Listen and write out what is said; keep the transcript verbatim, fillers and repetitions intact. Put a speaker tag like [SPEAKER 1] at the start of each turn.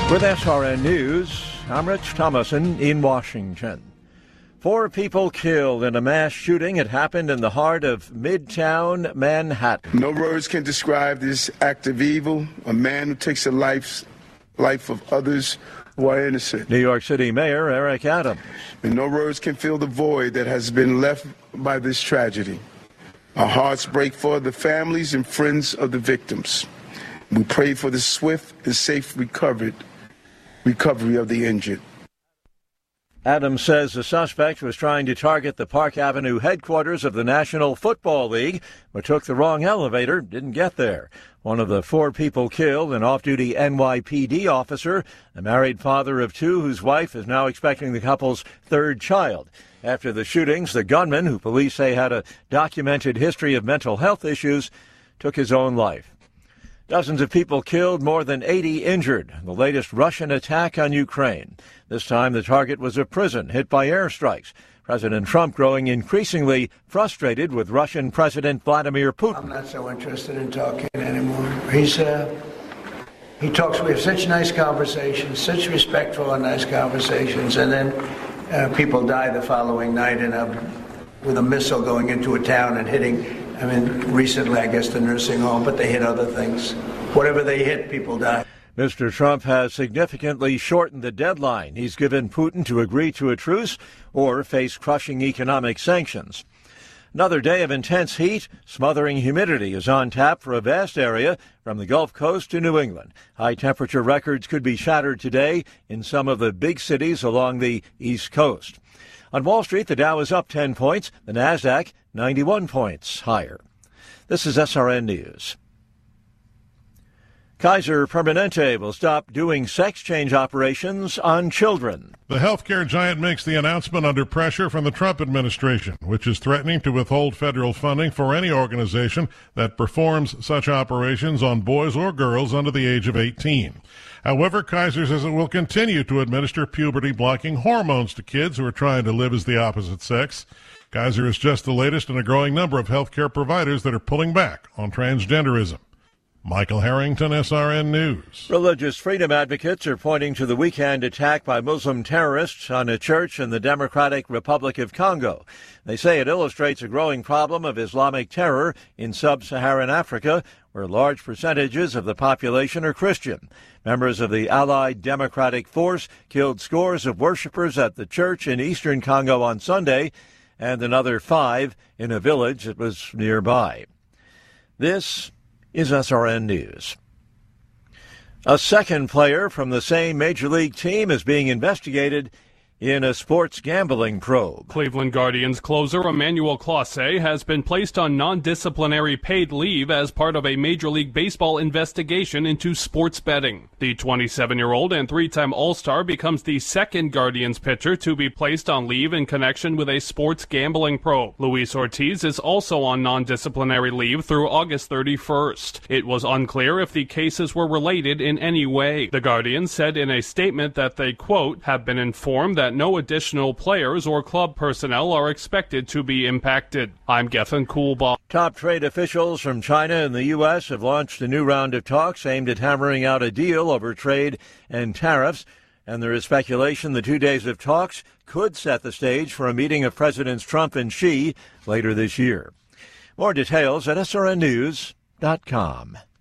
[SPEAKER 1] With S R N News, I'm Rich Thomason in Washington. Four people killed in a mass shooting. It happened in the heart of Midtown Manhattan.
[SPEAKER 2] No words can describe this act of evil. A man who takes the life, life of others who are innocent.
[SPEAKER 1] New York City Mayor Eric Adams.
[SPEAKER 2] And no words can fill the void that has been left by this tragedy. Our hearts break for the families and friends of the victims. We pray for the swift and safe recovery, recovery of the injured.
[SPEAKER 1] Adams says the suspect was trying to target the Park Avenue headquarters of the National Football League, but took the wrong elevator, didn't get there. One of the four people killed, an off-duty N Y P D officer, a married father of two whose wife is now expecting the couple's third child. After the shootings, the gunman, who police say had a documented history of mental health issues, took his own life. Dozens of people killed, more than eighty injured. The latest Russian attack on Ukraine. This time the target was a prison hit by airstrikes. President Trump growing increasingly frustrated with Russian President Vladimir Putin.
[SPEAKER 3] I'm not so interested in talking anymore. He's, uh, he talks, we have such nice conversations, such respectful and nice conversations, and then uh, people die the following night in a, with a missile going into a town and hitting. I mean, recently, I guess, the nursing home, but they hit other things. Whatever they hit, people die.
[SPEAKER 1] Mister Trump has significantly shortened the deadline he's given Putin to agree to a truce or face crushing economic sanctions. Another day of intense heat, smothering humidity is on tap for a vast area from the Gulf Coast to New England. High temperature records could be shattered today in some of the big cities along the East Coast. On Wall Street, the Dow is up ten points, the Nasdaq ninety-one points higher. This is S R N News. Kaiser Permanente will stop doing sex change operations on children.
[SPEAKER 4] The healthcare giant makes the announcement under pressure from the Trump administration, which is threatening to withhold federal funding for any organization that performs such operations on boys or girls under the age of eighteen. However, Kaiser says it will continue to administer puberty-blocking hormones to kids who are trying to live as the opposite sex. Kaiser is just the latest in a growing number of healthcare providers that are pulling back on transgenderism. Michael Harrington, S R N News.
[SPEAKER 1] Religious freedom advocates are pointing to the weekend attack by Muslim terrorists on a church in the Democratic Republic of Congo. They say it illustrates a growing problem of Islamic terror in sub-Saharan Africa, where large percentages of the population are Christian. Members of the Allied Democratic Force killed scores of worshippers at the church in eastern Congo on Sunday, and another five in a village that was nearby. This is S R N News. A second player from the same Major League team is being investigated in a sports gambling probe.
[SPEAKER 5] Cleveland Guardians closer Emmanuel Clase has been placed on non-disciplinary paid leave as part of a Major League Baseball investigation into sports betting. The twenty-seven-year-old and three-time All-Star becomes the second Guardians pitcher to be placed on leave in connection with a sports gambling probe. Luis Ortiz is also on non-disciplinary leave through August thirty-first. It was unclear if the cases were related in any way. The Guardians said in a statement that they, quote, have been informed that no additional players or club personnel are expected to be impacted. I'm Gethin Coolbaugh.
[SPEAKER 1] Top trade officials from China and the U S have launched a new round of talks aimed at hammering out a deal over trade and tariffs. And there is speculation the two days of talks could set the stage for a meeting of Presidents Trump and Xi later this year. More details at S R N news dot com.